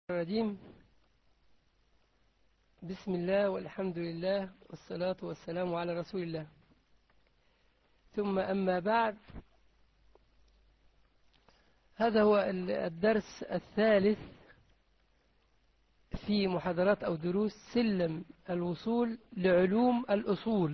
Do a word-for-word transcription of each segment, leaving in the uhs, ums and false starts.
الرجيم. بسم الله والحمد لله والصلاة والسلام على رسول الله، ثم أما بعد. هذا هو الدرس الثالث في محاضرات أو دروس سلم الوصول لعلوم الأصول.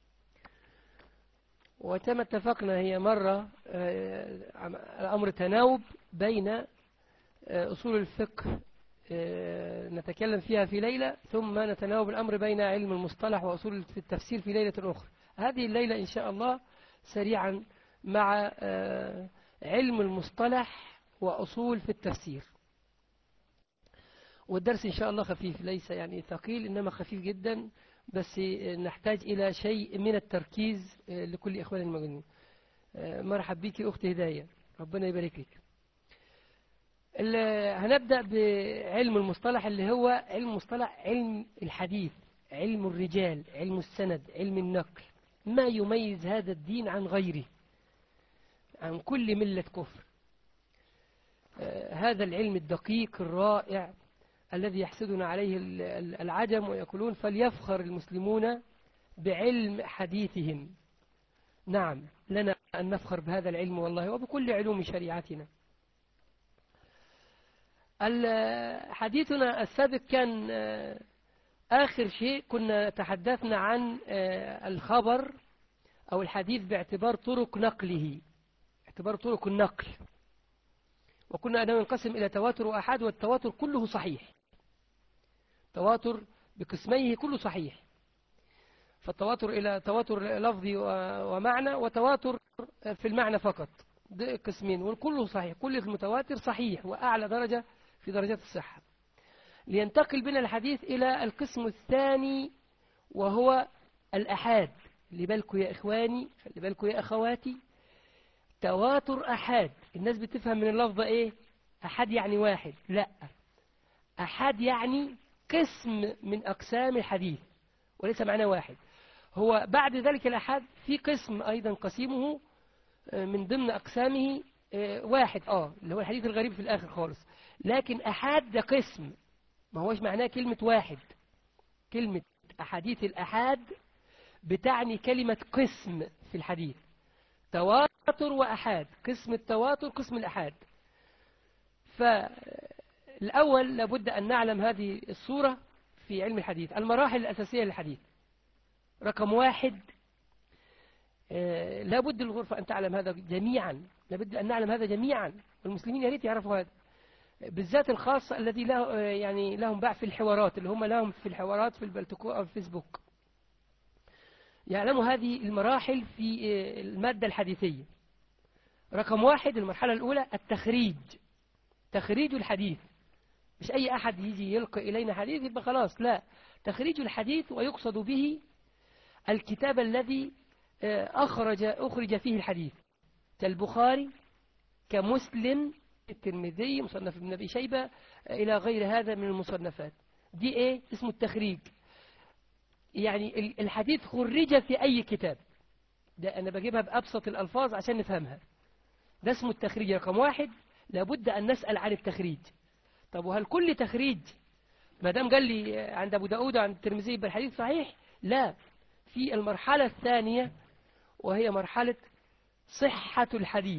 وكما اتفقنا هي مرة الأمر تناوب بين أصول الفقه نتكلم فيها في ليلة، ثم نتناوب الأمر بين علم المصطلح وأصول التفسير في ليلة أخرى. هذه الليلة إن شاء الله سريعا مع علم المصطلح وأصول في التفسير. والدرس إن شاء الله خفيف، ليس يعني ثقيل إنما خفيف جدا، بس نحتاج إلى شيء من التركيز لكل إخوان الموجودين. مرحب بك أختي هداية، ربنا يبارك لك. هنبدأ بعلم المصطلح اللي هو علم المصطلح، علم الحديث، علم الرجال، علم السند، علم النقل، ما يميز هذا الدين عن غيره، عن كل ملة كفر. هذا العلم الدقيق الرائع الذي يحسدنا عليه العجم ويقولون فليفخر المسلمون بعلم حديثهم. نعم، لنا أن نفخر بهذا العلم والله، وبكل علوم شريعتنا. حديثنا السابق كان آخر شيء كنا تحدثنا عن الخبر أو الحديث باعتبار طرق نقله، اعتبار طرق النقل، وكنا أنه ينقسم إلى تواتر وأحاد، والتواتر كله صحيح، تواتر بقسميه كله صحيح. فالتواتر إلى تواتر لفظي ومعنى، وتواتر في المعنى فقط، ده قسمين، والكل صحيح، كل المتواتر صحيح وأعلى درجة في درجات الصحة. لينتقل بنا الحديث إلى القسم الثاني وهو الأحاد. اللي بالكم يا إخواني، اللي بالكم يا أخواتي، تواتر أحاد. الناس بتفهم من اللفظة إيه؟ أحد يعني واحد، لا، أحد يعني قسم من أقسام الحديث وليس معنى واحد. هو بعد ذلك الأحاد في قسم أيضا قسيمه من ضمن أقسامه واحد، آه اللي هو الحديث الغريب في الآخر خالص. لكن أحاد ده قسم، ما هوش معناه كلمة واحد. كلمة أحاديث الأحاد بتعني كلمة قسم في الحديث، تواتر وأحاد، قسم التواتر قسم الأحاد. فالأول لابد أن نعلم هذه الصورة في علم الحديث. المراحل الأساسية للحديث: رقم واحد، لابد الغرفة أن تعلم هذا جميعا، لابد أن نعلم هذا جميعا، والمسلمين يا ريت يعرفوا هذا، بالذات الخاصة الذي له يعني لهم باع في الحوارات، اللي هم لهم في الحوارات في البلتكو أو الفيسبوك، يعلموا هذه المراحل في المادة الحديثية. رقم واحد، المرحلة الأولى التخريج، تخريج الحديث. مش أي أحد يجي يلقي إلينا حديث يبقى خلاص، لا، تخريج الحديث، ويقصد به الكتاب الذي أخرج أخرج فيه الحديث، كالبخاري، كمسلم، الترمذي، مصنف ابن أبي شيبة، إلى غير هذا من المصنفات. دي إيه اسمه التخريج، يعني الحديث خرج في أي كتاب. ده أنا بجيبها بأبسط الألفاظ عشان نفهمها، ده اسمه التخريج. رقم واحد، لابد أن نسأل عن التخريج. طب وهل كل تخريج ما دام قال لي عند أبو داود وعند الترمذي يبقى الحديث صحيح؟ لا، في المرحلة الثانية وهي مرحلة صحة الحديث.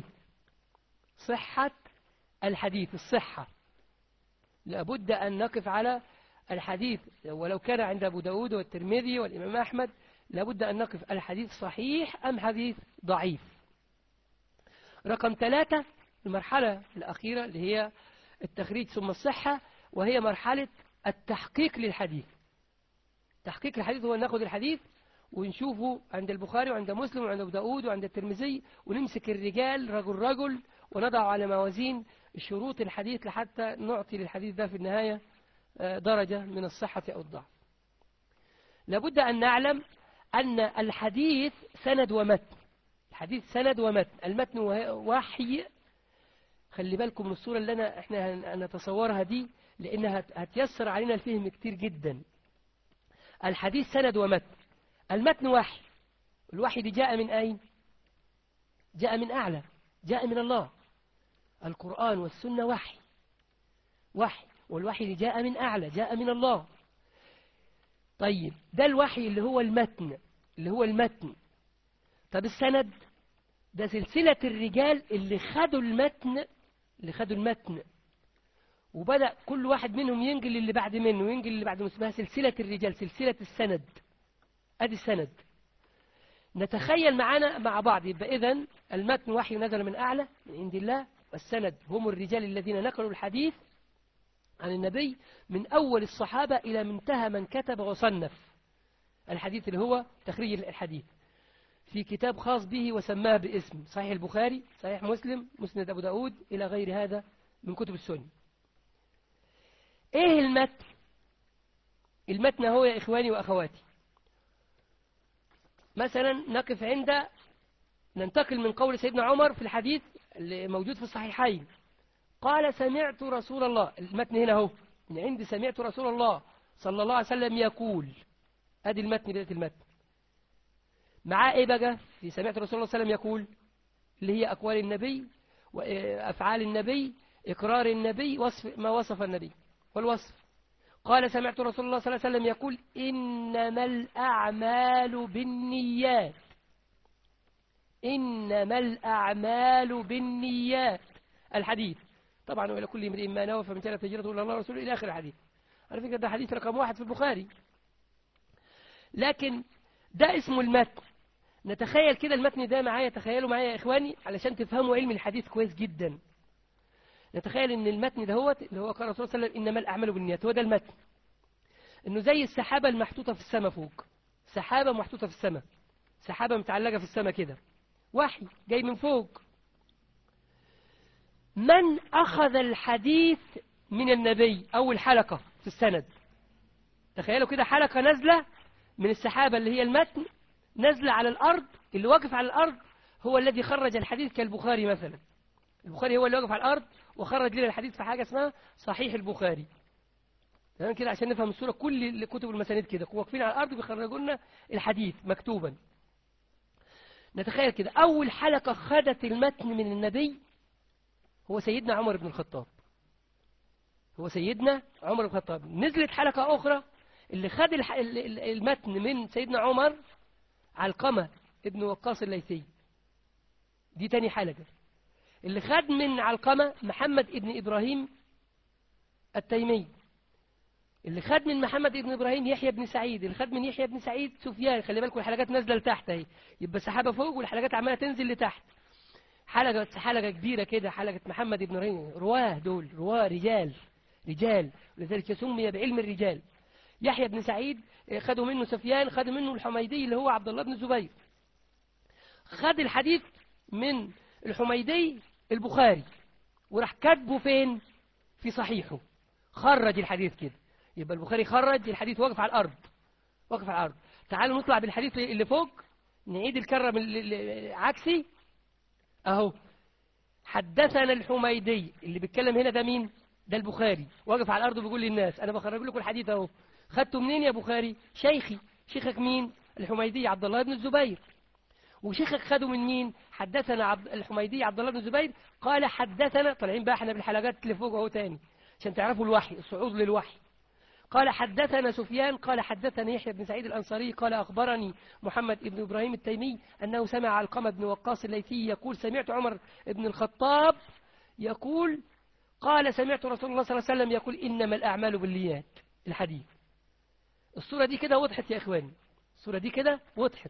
صحة الحديث، الصحة، لابد أن نقف على الحديث ولو كان عند أبو داود والترمذي والإمام أحمد، لابد أن نقف الحديث صحيح أم حديث ضعيف. رقم ثلاثة، المرحلة الأخيرة اللي هي التخريج ثم الصحة، وهي مرحلة التحقيق للحديث. تحقيق الحديث هو ناخذ الحديث ونشوفه عند البخاري وعند مسلم وعند أبو داود وعند الترمذي، ونمسك الرجال رجل رجل ونضع على موازين شروط الحديث لحتى نعطي للحديث ده في النهاية درجة من الصحة أو الضعف. لابد أن نعلم أن الحديث سند ومتن. الحديث سند ومتن، المتن وحي. خلي بالكم من الصورة اللي أنا إحنا نتصورها دي، لأنها هتيسر علينا الفهم كتير جدا. الحديث سند ومتن، المتن وحي. الوحي دي جاء من أين؟ جاء من أعلى، جاء من الله. القرآن والسنة وحي، وحي. والوحي اللي جاء من أعلى، جاء من الله. طيب ده الوحي اللي هو المتن، اللي هو المتن. طب السند ده سلسلة الرجال اللي خدوا المتن، اللي خدوا المتن وبدأ كل واحد منهم ينقل اللي بعد منه وينقل اللي بعد منه، اسمها سلسلة الرجال، سلسلة السند. ادي السند. نتخيل معنا مع بعض، يبقى إذن المتن وحي نزل من أعلى من عند الله، والسند هم الرجال الذين نقلوا الحديث عن النبي من أول الصحابة إلى منتهى من كتب وصنف الحديث، اللي هو تخريج الحديث في كتاب خاص به وسماه باسم صحيح البخاري، صحيح مسلم، مسند أبو داود، إلى غير هذا من كتب السنة. إيه المتن؟ المتن هو يا إخواني وأخواتي، مثلا نقف عند، ننتقل من قول سيدنا عمر في الحديث اللي موجود في الصحيحين، قال سمعت رسول الله، المتن هنا هو من عند سمعت رسول الله صلى الله عليه وسلم يقول، ادي المتن، بداية المتن. معاه ايه بقى في سمعت رسول الله صلى الله عليه وسلم يقول؟ اللي هي اقوال النبي وافعال النبي، اقرار النبي، وصف ما وصف النبي والوصف. قال سمعت رسول الله صلى الله عليه وسلم يقول إنما الأعمال بالنيات، إنما الأعمال بالنيات، الحديث طبعا، وإلى كل امرئ ما نوى فمن كانت هجرته إلى الله ورسوله إلى آخر الحديث. على فكرة ده حديث رقم واحد في البخاري، لكن ده اسمه المتن. نتخيل كده المتن ده معايا، تخيلوا معايا يا إخواني علشان تفهموا علم الحديث كويس جدا. نتخيل ان المتن ده هو اللي هو قال الرسول صلى الله عليه وسلم إنما الأعمال بالنيات، هو ده المتن. انه زي السحابة المحطوطة في السماء فوق، سحابة محطوطة في السماء، سحابة متعلقة في السماء كده، وحي جاي من فوق. من أخذ الحديث من النبي؟ أول حلقة في السند، تخيلوا كده حلقة نازلة من السحابة اللي هي المتن، نازلة على الأرض، اللي واقف على الأرض هو الذي خرج الحديث، كالبخاري مثلا. البخاري هو اللي واقف على الأرض وخرج لنا الحديث في حاجة اسمها صحيح البخاري. تمام كده عشان نفهم الصورة، كل كتب المسانيد كده واقفين على الأرض بيخرجوا لنا الحديث مكتوبا. نتخيل كده أول حلقة خدت المتن من النبي هو سيدنا عمر بن الخطاب، هو سيدنا عمر بن الخطاب. نزلت حلقة أخرى اللي خد المتن من سيدنا عمر، علقمة ابن وقاص الليثي، دي تاني حلقة. اللي خد من علقمة محمد ابن إبراهيم التيمي. اللي خد من محمد ابن إبراهيم يحيى بن سعيد. اللي خد من يحيى بن سعيد سفيان. خلي بالكم الحلقات نازلة لتحت اهي، يبقى سحابة فوق والحلقات عمالة تنزل لتحت. حلقة حلقة كبيرة كده، حلقة محمد ابن إبراهيم، رواه دول، رواه رجال رجال، ولذلك سمي بعلم الرجال. يحيى بن سعيد خدوا منه سفيان، خدوا منه الحميدي اللي هو عبد الله بن الزبير. خد الحديث من الحميدي البخاري وراح كاتبه فين؟ في صحيحه، خرج الحديث كده. يبقى البخاري خرج الحديث واقف على الأرض، واقف على الأرض. تعالوا نطلع بالحديث اللي فوق، نعيد الكرة من عكسي أهو. حدثنا الحميدي، اللي بيتكلم هنا ده مين؟ ده البخاري، واقف على الأرض وبيقول للناس أنا بخرج لكم الحديث أهو. خدته منين يا بخاري؟ شيخي. شيخك مين؟ الحميدي عبد الله بن الزبير. وشيخك خدوا من مين؟ حدثنا عبد الحميدي عبد الله بن الزبير قال حدثنا. طالعين بقى احنا بالحلقات اللي فوق اهو تاني عشان تعرفوا الوحي، الصعود للوحي. قال حدثنا سفيان قال حدثنا يحيى بن سعيد الأنصاري قال أخبرني محمد بن إبراهيم التيمي أنه سمع علقمة بن وقاص الليثي يقول سمعت عمر بن الخطاب يقول قال سمعت رسول الله صلى الله عليه وسلم يقول إنما الأعمال بالنيات. الحديث. الصورة دي كده وضحت يا إخواني، الصورة دي كده وضحت.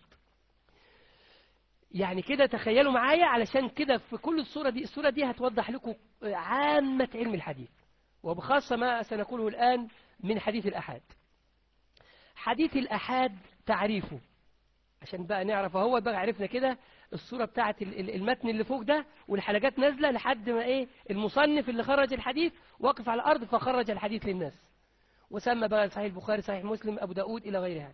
يعني كده تخيلوا معايا، علشان كده في كل الصورة دي، الصورة دي هتوضح لكم عامة علم الحديث، وبخاصة ما سنقوله الآن من حديث الأحاد. حديث الأحاد تعريفه عشان بقى نعرف، هو بقى عرفنا كده الصورة بتاعت المتن اللي فوق ده، والحلقات نازلة لحد ما ايه المصنف اللي خرج الحديث وقف على الأرض فخرج الحديث للناس، وسمى بقى صحيح البخاري، صحيح مسلم، أبو داود، إلى غيرها.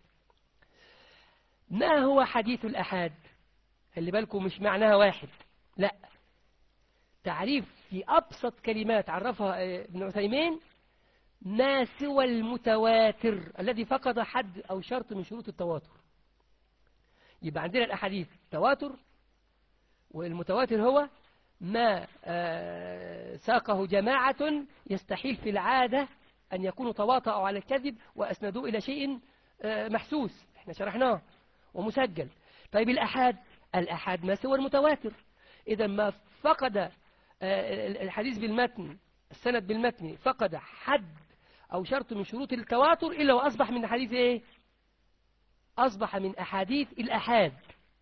ما هو حديث الأحاد؟ خلي بالكم مش معناها واحد، لا، تعريف في أبسط كلمات عرفها ابن عثيمين: ما سوى المتواتر الذي فقد حد أو شرط من شروط التواتر. يبقى عندنا الأحاديث تواتر، والمتواتر هو ما ساقه جماعة يستحيل في العادة أن يكونوا تواطؤوا على الكذب وأسندوا إلى شيء محسوس، احنا شرحناه ومسجل. طيب الأحاد، الأحاد ما سوى المتواتر. إذا ما فقد الحديث بالمتن، السند بالمتن فقد حد أو شرط من شروط التواتر إلا وأصبح من حديث إيه؟ أصبح من أحاديث الأحاد،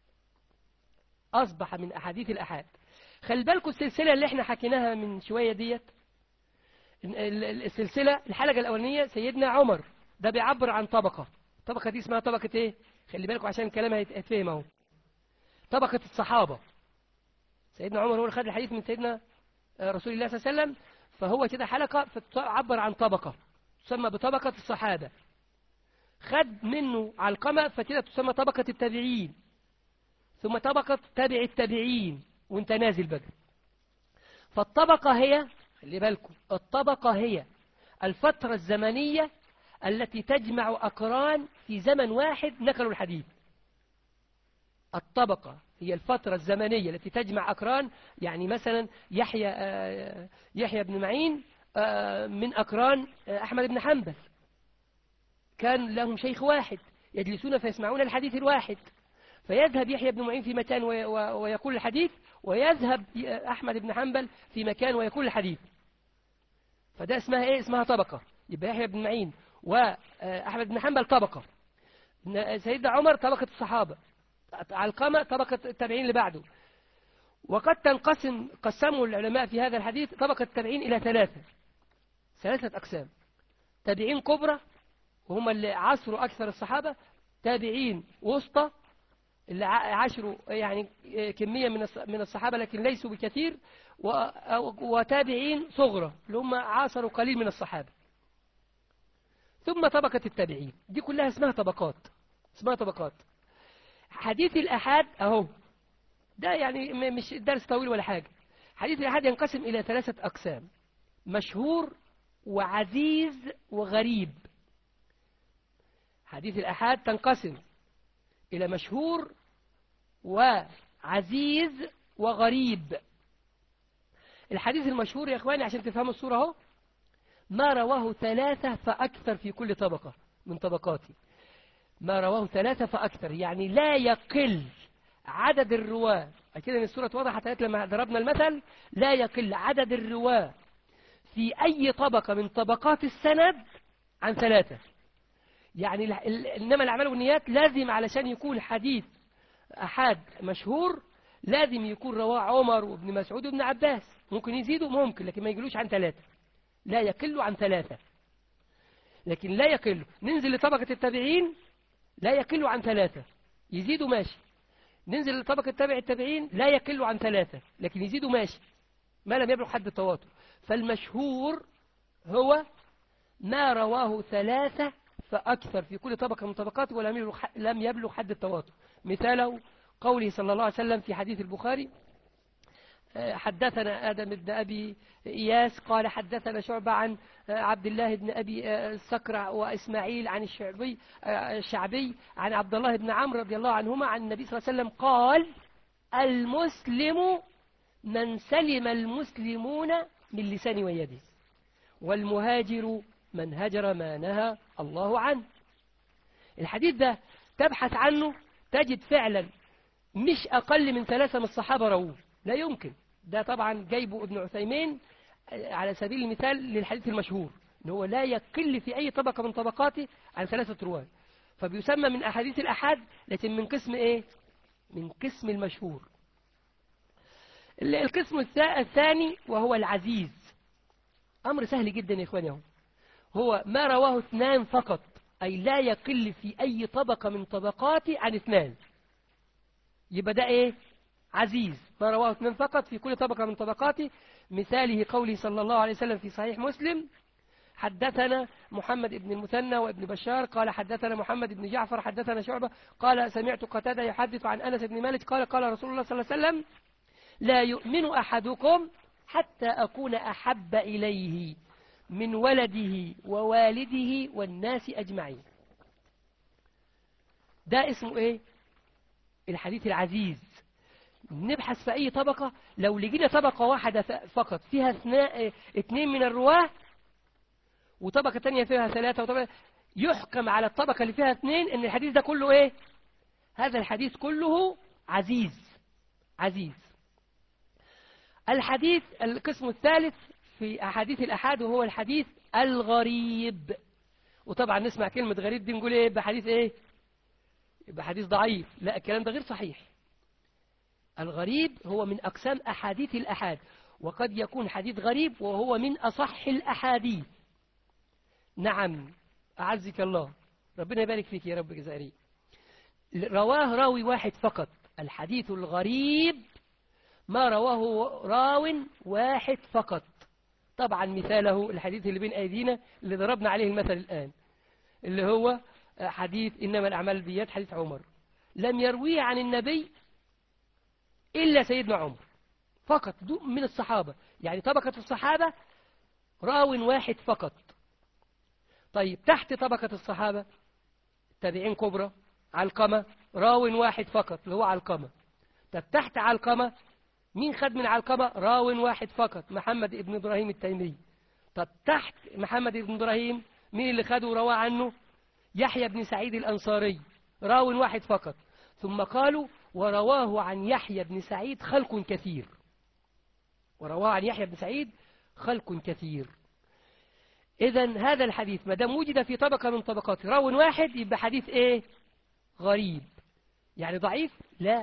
أصبح من أحاديث الأحاد. خلي بالكم السلسلة اللي احنا حكيناها من شوية ديت، السلسلة الحلقة الأولانية سيدنا عمر ده بيعبر عن طبقة، الطبقة دي اسمها طبقة ايه؟ خلي بالكم عشان الكلام هيتفهم اهو. طبقة الصحابة، سيدنا عمر هو اللي خد الحديث من سيدنا رسول الله صلى الله عليه وسلم، فهو كده حلقة فتعبر عن طبقة تسمى بطبقة الصحابة. خد منه علقمة فكده تسمى طبقة التابعين، ثم طبقة تابع التابعين وانت نازل بقى. فالطبقة هي، خلي بالكم، الطبقة هي الفترة الزمنية التي تجمع أقران في زمن واحد نقلوا الحديث. الطبقة هي الفترة الزمنية التي تجمع أقران، يعني مثلا يحيى يحيى بن معين من أقران أحمد بن حنبل، كان لهم شيخ واحد يجلسون فيسمعون الحديث الواحد، فيذهب يحيى بن معين في مكان ويقول الحديث، ويذهب أحمد بن حنبل في مكان ويقول الحديث. فده اسمها ايه؟ اسمها طبقة. يبقى يحيى بن معين وأحمد بن حنبل طبقة، سيدنا عمر طبقة الصحابة، علقمة طبقة التابعين اللي بعده. وقد تنقسم، قسموا العلماء في هذا الحديث طبقة التابعين إلى ثلاثة ثلاثة أقسام: تابعين كبرى وهم اللي عاشروا أكثر الصحابة، تابعين وسطى اللي عاشروا يعني كمية من الصحابة لكن ليسوا بكثير، وتابعين صغرى اللي هم عاصروا قليل من الصحابة، ثم طبقة التابعين. دي كلها اسمها طبقات، اسمها طبقات. حديث الأحاد أهو، ده يعني مش درس طويل ولا حاجة. حديث الأحاد ينقسم إلى ثلاثة أقسام: مشهور وعزيز وغريب. حديث الأحاد تنقسم إلى مشهور وعزيز وغريب. الحديث المشهور يا إخواني عشان تفهموا الصورة اهو، ما رواه ثلاثة فأكثر في كل طبقة من طبقاتي. ما رواه ثلاثة فأكثر يعني لا يقل عدد الرواة، أكيد أن الصورة وضحت لما ضربنا المثل، لا يقل عدد الرواة في أي طبقة من طبقات السند عن ثلاثة. يعني إنما الأعمال والنيات لازم علشان يكون حديث أحد مشهور لازم يكون رواه عمر وابن مسعود وابن عباس. ممكن يزيدوا ممكن، لكن ما يقلوش عن ثلاثة، لا يقلوا عن ثلاثة، لكن لا يقلوا. ننزل لطبقة التابعين لا يقلوا عن ثلاثة، يزيدوا ماشي. ننزل لطبقة تابع التابعين لا يقلوا عن ثلاثة، لكن يزيدوا ماشي ما لم يبلغ حد التواتر. فالمشهور هو ما رواه ثلاثة فأكثر في كل طبقة من طبقات ولم لم يبلغ حد التواتر. مثاله قوله صلى الله عليه وسلم في حديث البخاري: حدثنا آدم بن أبي إياس قال حدثنا شعبة عن عبد الله بن أبي سكرع وإسماعيل عن الشعبي الشعبي عن عبد الله بن عمرو رضي الله عنهما عن النبي صلى الله عليه وسلم قال: المسلم من سلم المسلمون من لسانه ويده، والمهاجر من هجر ما نهى الله عنه. الحديث ده تبحث عنه تجد فعلا مش أقل من ثلاثة من الصحابة رووه، لا يمكن. ده طبعا جايبه ابن عثيمين على سبيل المثال للحديث المشهور، إن هو لا يقل في أي طبقة من طبقاته عن ثلاثة رواة، فبيسمى من أحاديث الأحاد، لكن من قسم إيه؟ من قسم المشهور. القسم الثاني وهو العزيز، أمر سهل جدا يا إخواني، هو ما رواه اثنان فقط، أي لا يقل في أي طبقة من طبقاته عن اثنان، يبقى ده إيه؟ عزيز. ما رواه اثنان فقط في كل طبقة من طبقاته. مثاله قوله صلى الله عليه وسلم في صحيح مسلم: حدثنا محمد بن المثنى وابن بشار قال حدثنا محمد بن جعفر حدثنا شعبة قال سمعت قتادة يحدث عن أنس بن مالك قال قال رسول الله صلى الله عليه وسلم: لا يؤمن أحدكم حتى أكون أحب إليه من ولده ووالده والناس أجمعين. ده اسمه إيه؟ الحديث العزيز. نبحث في أي طبقة، لو لقينا طبقة واحدة فقط فيها اثنين اثنين من الرواة وطبقة تانية فيها ثلاثة وطبقة، يحكم على الطبقة اللي فيها اثنين ان الحديث ده كله ايه؟ هذا الحديث كله عزيز عزيز. الحديث القسم الثالث في أحاديث الأحاد وهو الحديث الغريب. وطبعا نسمع كلمة غريب دي نقول ايه؟ يبقى حديث ايه؟ يبقى حديث ضعيف. لا، الكلام ده غير صحيح. الغريب هو من أقسام أحاديث الأحاد، وقد يكون حديث غريب وهو من أصح الأحاديث. نعم، أعزك الله، ربنا يبارك فيك يا رب جزائري. رواه راوي واحد فقط. الحديث الغريب ما رواه راو واحد فقط. طبعا مثاله الحديث اللي بين أيدينا اللي ضربنا عليه المثل الآن، اللي هو حديث إنما الأعمال بالنيات، حديث عمر. لم يرويه عن النبي إلا سيدنا عمر فقط من الصحابة، يعني طبقة الصحابة راو واحد فقط. طيب تحت طبقة الصحابة تابعين كبرى علقمة، راو واحد فقط اللي هو علقمة. طب تحت علقمة مين خد من علقمة؟ راو واحد فقط، محمد ابن إبراهيم التيمي. طب تحت محمد ابن إبراهيم مين اللي خده ورواه عنه؟ يحيى بن سعيد الأنصاري، راو واحد فقط. ثم قالوا ورواه عن يحيى بن سعيد خلق كثير، ورواه عن يحيى بن سعيد خلق كثير. إذن هذا الحديث ما دام وجد في طبقة من طبقات راو واحد يبقى حديث إيه؟ غريب. يعني ضعيف؟ لا،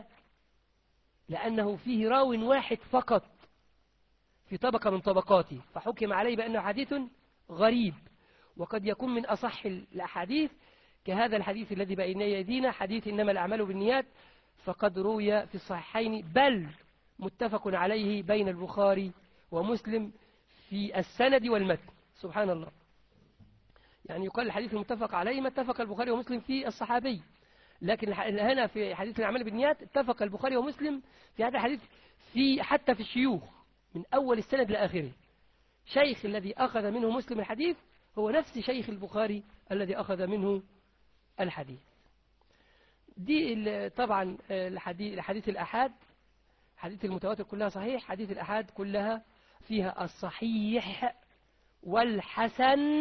لأنه فيه راو واحد فقط في طبقة من طبقاته، فحكم عليه بأنه حديث غريب. وقد يكون من أصح الأحاديث كهذا الحديث الذي بين يدينا، حديث إنما الأعمال بالنيات، فقد روي في الصحيحين بل متفق عليه بين البخاري ومسلم في السند والمتن. سبحان الله، يعني يقال الحديث المتفق عليه ما اتفق البخاري ومسلم في الصحابي، لكن هنا في حديث الأعمال بالنيات اتفق البخاري ومسلم في هذا الحديث في حتى في الشيوخ من أول السند لآخره. شيخ الذي أخذ منه مسلم الحديث هو نفس شيخ البخاري الذي أخذ منه الحديث. دي طبعا الحديث, الحديث الأحاد، حديث المتواتر كلها صحيح، حديث الأحاد كلها فيها الصحيح والحسن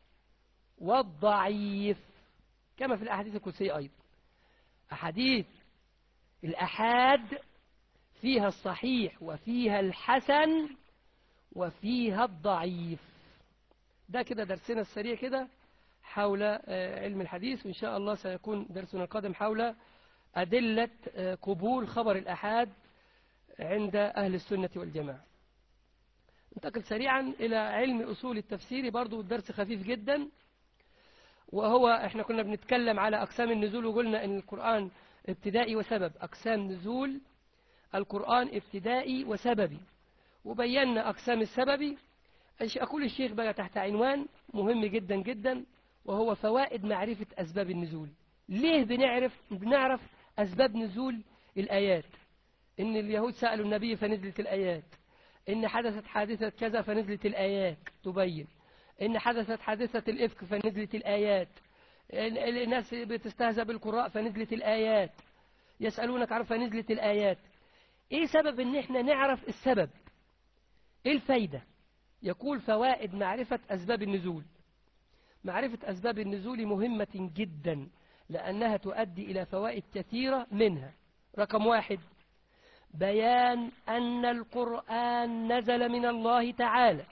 والضعيف كما في الأحاديث القدسية أيضا. أحاديث الأحاد فيها الصحيح وفيها الحسن وفيها الضعيف. ده كده درسنا السريع كده حول علم الحديث، وإن شاء الله سيكون درسنا القادم حول أدلة قبول خبر الأحاد عند أهل السنة والجماعة. ننتقل سريعا إلى علم أصول التفسير، برضو الدرس خفيف جدا، وهو احنا كنا بنتكلم على أقسام النزول وقلنا أن القرآن ابتدائي وسبب. أقسام نزول القرآن ابتدائي وسببي، وبينا أقسام السببي. أقول الشيخ بقى تحت عنوان مهم جدا جدا، وهو فوائد معرفة أسباب النزول. ليه بنعرف بنعرف أسباب نزول الآيات؟ إن اليهود سألوا النبي فنزلت الآيات، إن حدثت حادثة كذا فنزلت الآيات تبين، إن حدثت حادثة الإفك فنزلت الآيات، الناس بتستهزأ بالقراء فنزلت الآيات، يسألونك عن فنزلت الآيات. إيه سبب إن إحنا نعرف السبب؟ إيه الفايدة؟ يقول فوائد معرفة أسباب النزول. معرفة أسباب النزول مهمة جدا لأنها تؤدي إلى فوائد كثيرة، منها رقم واحد بيان أن القرآن نزل من الله تعالى.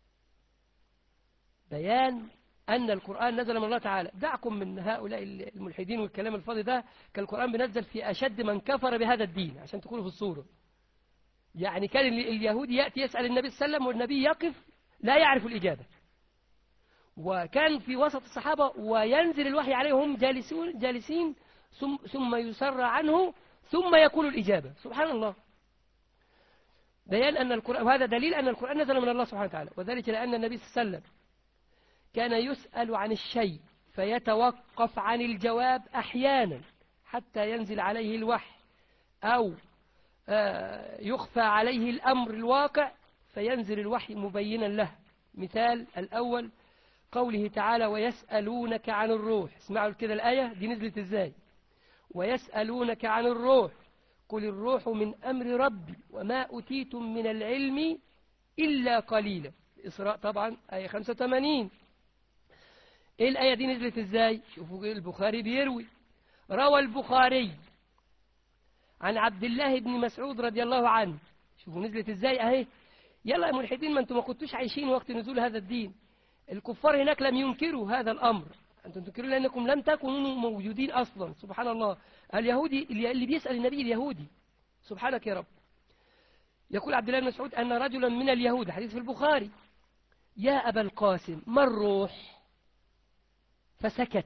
بيان أن القرآن نزل من الله تعالى. دعكم من هؤلاء الملحدين والكلام الفاضي ده، كالقرآن بنزل في أشد من كفر بهذا الدين عشان تكونوا في الصورة. يعني كان اليهودي يأتي يسأل النبي صلى الله عليه وسلم والنبي يقف لا يعرف الإجابة، وكان في وسط الصحابة وينزل الوحي عليهم جالسون جالسين ثم يسر عنه ثم يقول الإجابة. سبحان الله. بيان أن القرآن، وهذا دليل أن القرآن نزل من الله سبحانه وتعالى، وذلك لأن النبي صلى الله عليه وسلم كان يسأل عن الشيء فيتوقف عن الجواب أحيانا حتى ينزل عليه الوحي، أو يخفى عليه الأمر الواقع فينزل الوحي مبينا له. مثال الأول قوله تعالى ويسألونك عن الروح. اسمعوا كده الآية دي نزلت إزاي. ويسألونك عن الروح قل الروح من أمر ربي وما أوتيتم من العلم إلا قليلا. الإسراء طبعا آية خمسة وثمانين. إيه الآية دي نزلت إزاي؟ شوفوا البخاري بيروي، روى البخاري عن عبد الله بن مسعود رضي الله عنه. شوفوا نزلت إزاي أهي. يلا يا ملحدين، ما أنتم ما كنتوش عايشين وقت نزول هذا الدين. الكفار هناك لم ينكروا هذا الأمر، أنتم تنكرون لأنكم لم تكونوا موجودين أصلا. سبحان الله. اليهودي اللي بيسأل النبي اليهودي، سبحانك يا رب. يقول عبد الله بن مسعود أن رجلا من اليهود، حديث في البخاري، يا أبا القاسم ما الروح؟ فسكت.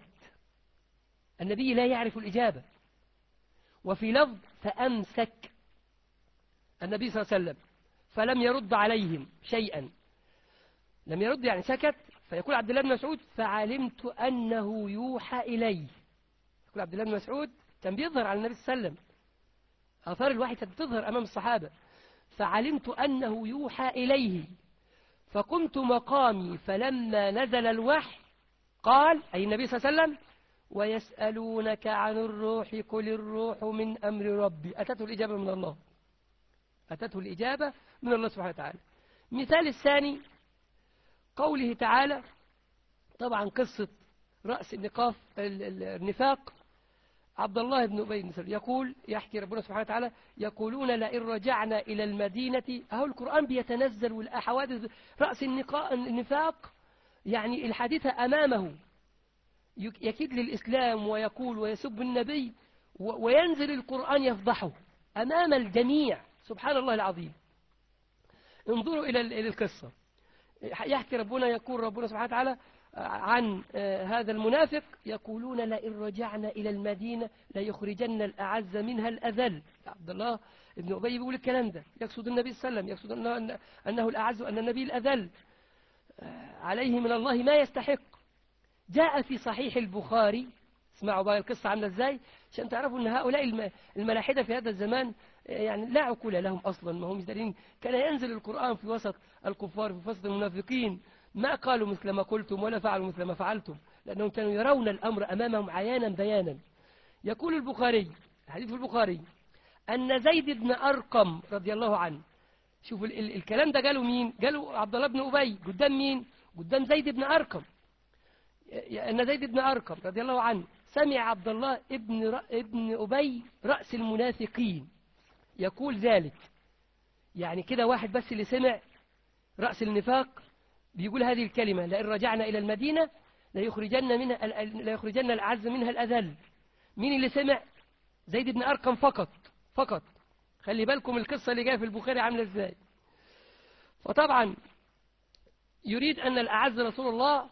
النبي لا يعرف الإجابة. وفي لفظ فأمسك النبي صلى الله عليه وسلم فلم يرد عليهم شيئا. لم يرد يعني سكت. فيقول عبد الله بن مسعود فعلمت أنه يوحى إليه. يقول عبد الله بن مسعود كان بيظهر على النبي صلى الله عليه وسلم، آثار الوحي كانت بتظهر أمام الصحابة. فعلمت أنه يوحى إليه فقمت مقامي فلما نزل الوحي قال، أي النبي صلى الله عليه وسلم، ويسألونك عن الروح قل الروح من أمر ربي. أتته الإجابة من الله، أتته الإجابة من الله سبحانه وتعالى. مثال الثاني قوله تعالى، طبعا قصة رأس النقاف النفاق، عبد الله بن أبي بن سلول يقول، يحكي ربنا سبحانه وتعالى، يقولون لئن رجعنا إلى المدينة. أهو القرآن بيتنزل والحوادث رأس النفاق، يعني الحادثة أمامه يكيد للإسلام ويقول ويسب النبي، وينزل القرآن يفضحه أمام الجميع. سبحان الله العظيم. انظروا إلى القصة. يحكي ربنا، يقول ربنا سبحانه وتعالى عن هذا المنافق، يقولون لئن رجعنا إلى المدينة ليخرجن الأعز منها الأذل. عبد الله بن أبي بيقول الكلام ده، يقصد النبي صلى الله عليه وسلم، يقصد أنه, أنه الأعز وأن النبي الأذل، عليه من الله ما يستحق. جاء في صحيح البخاري، اسمعوا بقى القصة عاملة ازاي عشان تعرفوا ان هؤلاء الملاحدة في هذا الزمان يعني لا عقول لهم أصلا، ما هم مزدرين. كان ينزل القرآن في وسط الكفار، في وسط المنافقين، ما قالوا مثل ما قلتم ولا فعلوا مثل ما فعلتم، لأنهم كانوا يرون الأمر أمامهم عيانا بيانا. يقول البخاري، حديث البخاري، أن زيد بن أرقم رضي الله عنه، شوفوا ال ال الكلام ده قالوا مين؟ قالوا عبد الله بن أبي قدام مين؟ قدام زيد بن أرقم. أن زيد بن أرقم رضي الله عنه سمع عبد الله ابن, ابن أبي رأس المنافقين يقول ذلك. يعني كده واحد بس اللي سمع رأس النفاق بيقول هذه الكلمة، لئن رجعنا إلى المدينة ليخرجن منها ليخرجن الأعز منها الأذل. مين اللي سمع؟ زيد بن أرقم فقط فقط. خلي بالكم القصة اللي جايه في البخاري عاملة ازاي. فطبعا يريد أن الأعز رسول الله،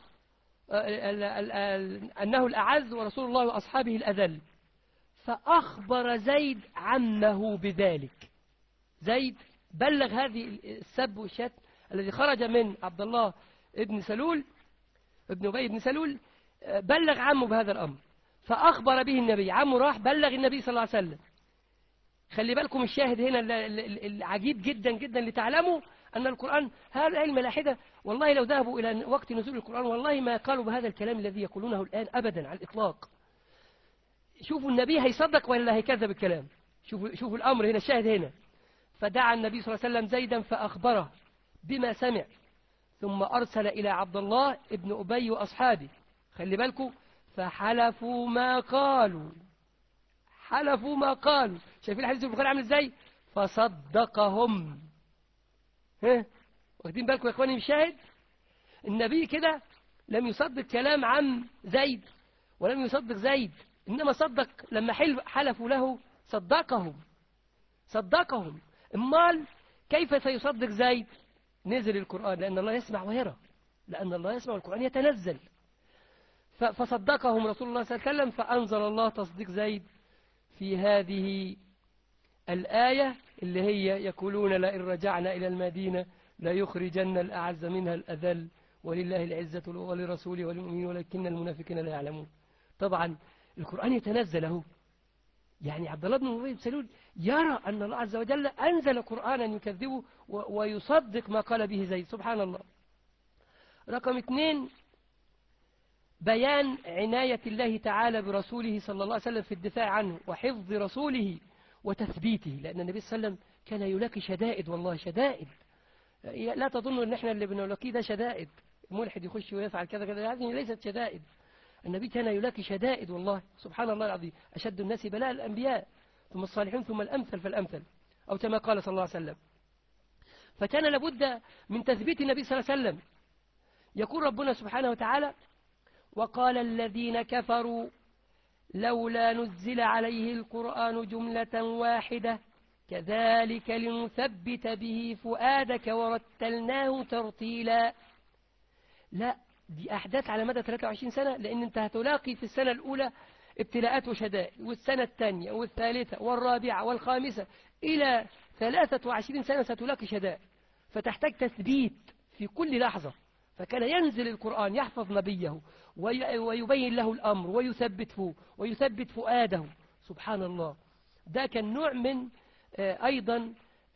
أنه الأعز ورسول الله وأصحابه الأذل. فأخبر زيد عمه بذلك. زيد بلغ هذه السب والشتم الذي خرج من عبد الله ابن سلول ابن أبي بن سلول، بلغ عمه بهذا الأمر فأخبر به النبي. عمه راح بلغ النبي صلى الله عليه وسلم. خلي بالكم الشاهد هنا العجيب جدا جدا لتعلموا أن القرآن، هؤلاء الملاحدة والله لو ذهبوا إلى وقت نزول القرآن والله ما قالوا بهذا الكلام الذي يقولونه الآن أبدا على الإطلاق. شوفوا النبي هيصدق ولا هيكذب الكلام. شوفوا, شوفوا الأمر هنا، الشاهد هنا. فدعا النبي صلى الله عليه وسلم زيدا فأخبره بما سمع، ثم أرسل إلى عبد الله ابن أبي وأصحابه. خلي بالكم، فحلفوا ما قالوا حلفوا ما قالوا. شايفين الحديث البخاري عامل ازاي؟ فصدقهم. ها واخدين بالكم يا اخواني الشاهد؟ النبي كده لم يصدق كلام عم زيد ولم يصدق زيد، إنما صدق لما حلفوا له صدقهم صدقهم. امال كيف سيصدق زيد؟ نزل القرآن، لأن الله يسمع ويرى، لأن الله يسمع والقرآن يتنزل. فصدقهم رسول الله صلى الله عليه وسلم، فأنزل الله تصديق زيد في هذه الآية اللي هي يقولون لئن رجعنا إلى المدينة ليخرجن الأعز منها الأذل ولله العزة ولرسوله وللمؤمنين ولكن المنافقين لا يعلمون. طبعا القرآن يتنزل اهو. يعني عبد الله بن أبي بن سلول يرى أن الله عز وجل أنزل قرآنا يكذبه ويصدق ما قال به زيد. سبحان الله. رقم اثنين، بيان عناية الله تعالى برسوله صلى الله عليه وسلم في الدفاع عنه وحفظ رسوله وتثبيته، لأن النبي صلى الله عليه وسلم كان يلاقي شدائد، والله شدائد. لا تظنوا أن احنا اللي بنلاقيه ده شدائد، ملحد يخش ويفعل كذا كذا، هذه ليست شدائد. النبي كان يلاقي شدائد، والله سبحان الله العظيم، أشد الناس بلاء الأنبياء ثم الصالحون ثم الأمثل فالأمثل، أو كما قال صلى الله عليه وسلم. فكان لابد من تثبيت النبي صلى الله عليه وسلم. يقول ربنا سبحانه وتعالى: وقال الذين كفروا لولا نزل عليه القرآن جملة واحدة كذلك لنثبت به فؤادك ورتلناه ترتيلا. لا، دي أحداث على مدى ثلاثة وعشرين سنة، لأن أنت هتلاقي في السنة الأولى ابتلاءات وشدائد، والسنة الثانية والثالثة والرابعة والخامسة إلى ثلاثة وعشرين سنة ستلاقي شدائد، فتحتاج تثبيت في كل لحظة. فكان ينزل القرآن يحفظ نبيه ويبين له الأمر ويثبته ويثبت فؤاده. سبحان الله، ده كان نوع من أيضا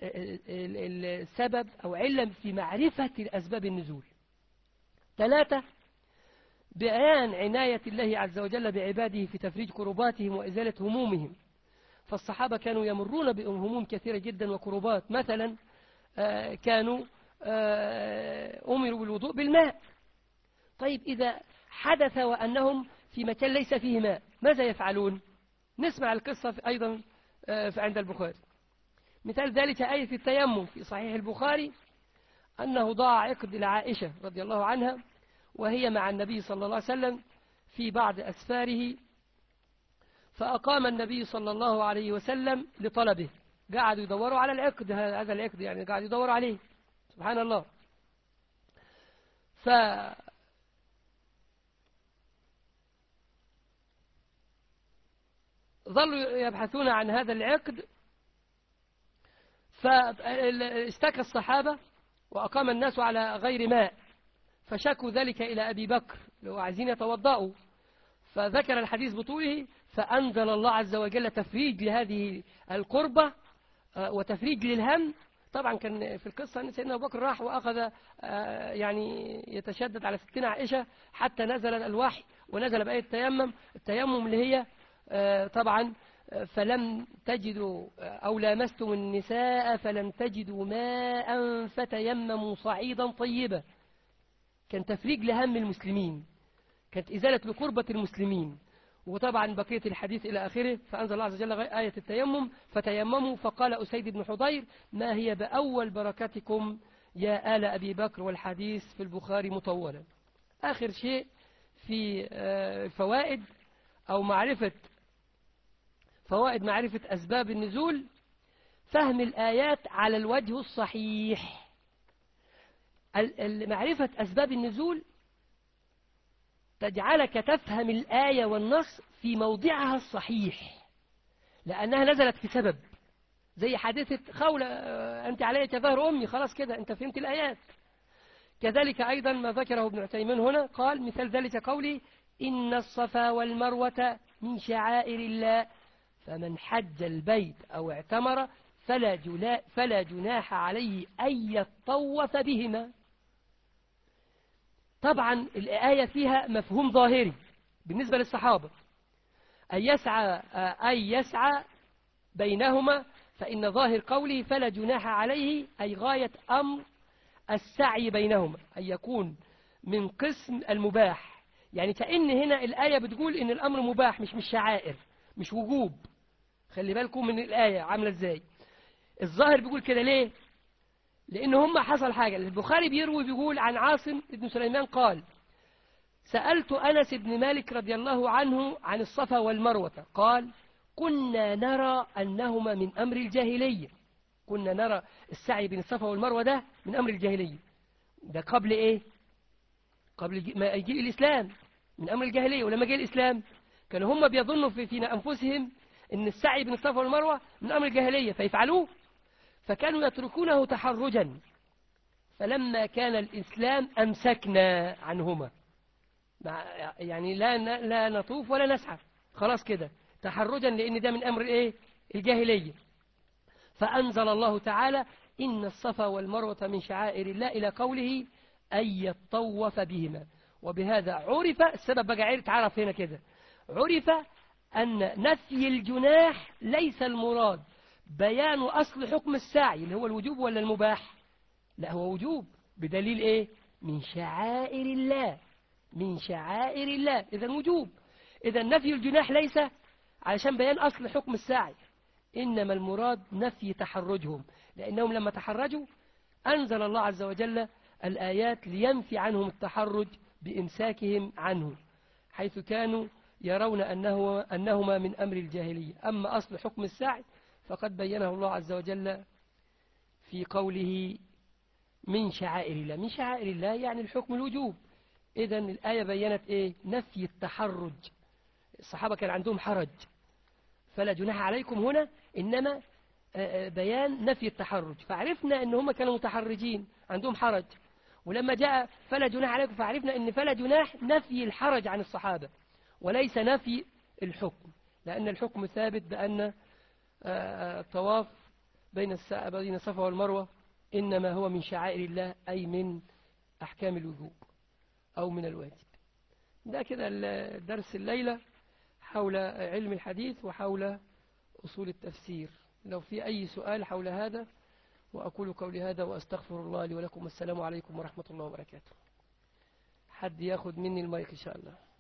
السبب أو علم في معرفة أسباب النزول. ثلاثة، بيان عناية الله عز وجل بعباده في تفريج كرباتهم وإزالة همومهم. فالصحابة كانوا يمرون بهموم كثيرة جدا وكربات. مثلا كانوا أمروا بالوضوء بالماء. طيب إذا حدث وأنهم في مكان ليس فيه ماء ماذا يفعلون؟ نسمع القصة أيضا عند البخاري. مثال ذلك آية التيمم في صحيح البخاري، أنه ضاع عقد لعائشة رضي الله عنها وهي مع النبي صلى الله عليه وسلم في بعض أسفاره، فأقام النبي صلى الله عليه وسلم لطلبه. قاعدوا يدوروا على العقد، هذا العقد يعني قاعدوا يدوروا عليه، سبحان الله. ف ظلوا يبحثون عن هذا العقد، فاشتكى الصحابة وأقام الناس على غير ماء، فشكوا ذلك إلى أبي بكر لو عايزين يتوضأوا، فذكر الحديث بطوله، فأنزل الله عز وجل تفريج لهذه القربة وتفريج للهم. طبعا كان في القصة أن سيدنا أبو بكر راح وأخذ يعني يتشدد على ستنا عائشة حتى نزل الوحي ونزل بآية التيمم التيمم اللي هي طبعا فلم تجدوا أو لامستم النساء فلم تجدوا ماء فتيمموا صعيدا طيبا. كان تفريج لهم المسلمين، كانت إزالة لقربة المسلمين. وطبعا بقية الحديث إلى آخره. فأنزل الله عز وجل آية التيمم فتيمموا، فقال أسيد بن حضير: ما هي بأول بركاتكم يا آل أبي بكر، والحديث في البخاري مطولا. آخر شيء في فوائد أو معرفة فوائد معرفة أسباب النزول، فهم الآيات على الوجه الصحيح. معرفة أسباب النزول تجعلك تفهم الآية والنص في موضعها الصحيح، لأنها نزلت في سبب، زي حادثة خولة: أنت علي كظهر أمي، خلاص كده أنت فهمت الآيات. كذلك أيضا ما ذكره ابن عثيمين هنا، قال: مثال ذلك قولي: إن الصفا والمروة من شعائر الله فمن حج البيت أو اعتمر فلا, فلا جناح عليه أن يطوف بهما. طبعا الآية فيها مفهوم ظاهري بالنسبة للصحابة، أن يسعى, أن يسعى بينهما، فإن ظاهر قوله فلا جناح عليه أي غاية أمر السعي بينهما، أن يكون من قسم المباح. يعني كأن هنا الآية بتقول إن الأمر مباح، مش مش شعائر، مش وجوب. خلي بالكم من الآية عاملة إزاي. الظاهر بيقول كده ليه؟ لأن هم حصل حاجة. البخاري بيروي بيقول عن عاصم بن سليمان قال: سألت أنس بن مالك رضي الله عنه عن الصفا والمروة، قال: كنا نرى أنهما من أمر الجاهلية. كنا نرى السعي بين الصفا والمروة ده من أمر الجاهلية. ده قبل إيه؟ قبل ما يجي الإسلام، من أمر الجاهلية. ولما جاء الإسلام كانوا هم بيظنوا في, في أنفسهم أن السعي بين الصفا والمروة من أمر الجاهلية فيفعلوه، فكانوا يتركونه تحرجا. فلما كان الإسلام أمسكنا عنهما، يعني لا لا نطوف ولا نسعى، خلاص كده تحرجا، لأن ده من أمر إيه؟ الجاهلية. فأنزل الله تعالى: إن الصفا والمروة من شعائر الله، إلى قوله أن يطوف بهما. وبهذا عرف السبب، بقى عرف تعرف هنا كده، عرف أن نفي الجناح ليس المراد، بيان أصل حكم السعي اللي هو الوجوب ولا المباح؟ لا، هو وجوب بدليل إيه؟ من شعائر الله، من شعائر الله، إذا وجوب. إذا نفي الجناح ليس علشان بيان أصل حكم السعي، إنما المراد نفي تحرجهم، لأنهم لما تحرجوا أنزل الله عز وجل الآيات لينفي عنهم التحرج بإمساكهم عنه، حيث كانوا يرون أنه أنهما من أمر الجاهلية. أما أصل حكم السعي فقد بينه الله عز وجل في قوله من شعائر الله. من شعائر الله يعني الحكم الوجوب. إذن الآية بيّنت إيه؟ نفي التحرج. الصحابة كان عندهم حرج، فلا جناح عليكم هنا، إنما بيان نفي التحرج. فعرفنا أن هم كانوا متحرجين عندهم حرج، ولما جاء فلا جناح عليكم فعرفنا أن فلا جناح نفي الحرج عن الصحابة وليس نفي الحكم، لأن الحكم ثابت بأن الطواف بين الصفا والمروة إنما هو من شعائر الله، أي من أحكام الوجوب أو من الواجب. ده كده درس الليلة حول علم الحديث وحول أصول التفسير. لو في أي سؤال حول هذا، وأقول قولي هذا وأستغفر الله لي ولكم. السلام عليكم ورحمة الله وبركاته. حد ياخد مني المايك إن شاء الله.